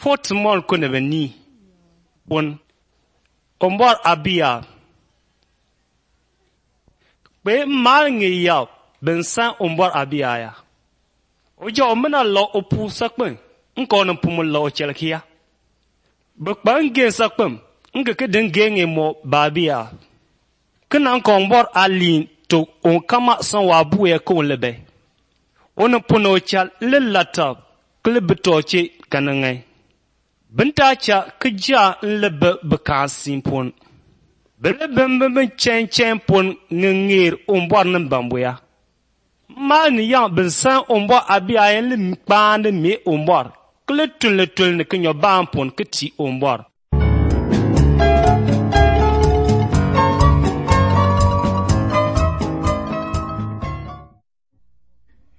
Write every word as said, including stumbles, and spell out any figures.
fort mol kuna beni pon ombor abia be mal ngi ya ben san ombor abia ya ojo mena lo opu sakpen nko no pum lo chelkia be kpangen sakpem nge ke den genge mo babia kana nko ombor alin to on kama san wa buye ko lebe on puno chal lelata klebtoche kanangai binta cha kja lebe bekasin pon bele bembe ben chen chen pon ngir ombor nan bambuya ma ni ya ben san ombor abia yen lim pande me ombor kle tun le tun ne kinyo ban pon kiti ombor